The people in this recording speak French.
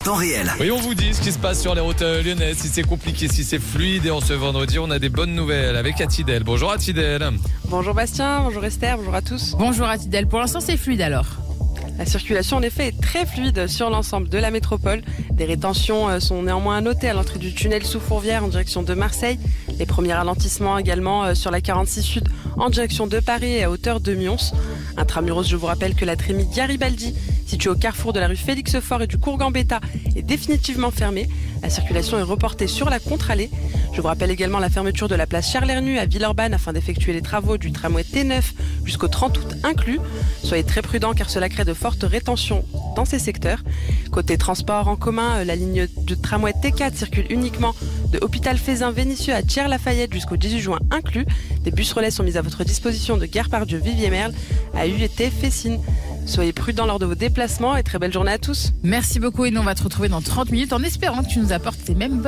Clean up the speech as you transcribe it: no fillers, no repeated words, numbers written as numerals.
Temps réel. Oui, on vous dit ce qui se passe sur les routes lyonnaises, si c'est compliqué, si c'est fluide. Et en ce vendredi, on a des bonnes nouvelles avec Athidel. Bonjour Athidel. Bonjour Bastien, bonjour Esther, bonjour à tous. Bonjour Athidel, pour l'instant c'est fluide alors. La circulation en effet est très fluide sur l'ensemble de la métropole. Des rétentions sont néanmoins à noter à l'entrée du tunnel sous Fourvière en direction de Marseille. Les premiers ralentissements également sur la 46 Sud en direction de Paris et à hauteur de Mions. Intramuros, je vous rappelle que la trémie Garibaldi, située au carrefour de la rue Félix-Faure et du cours Gambetta, est définitivement fermée. La circulation est reportée sur la contre-allée. Je vous rappelle également la fermeture de la place Charles-Hernu à Villeurbanne afin d'effectuer les travaux du tramway T9 jusqu'au 30 août inclus. Soyez très prudents car cela crée de fortes rétentions dans ces secteurs. Côté transport en commun, la ligne de tramway T4 circule uniquement de Hôpital Faisin-Vénissieux à Thiers-Lafayette jusqu'au 18 juin inclus. Des bus relais sont mis à votre disposition de Gare Pardieu, Viviers-Merle à UET Fessines. Soyez prudents lors de vos déplacements et très belle journée à tous. Merci beaucoup et nous on va te retrouver dans 30 minutes en espérant que tu nous apportes ces mêmes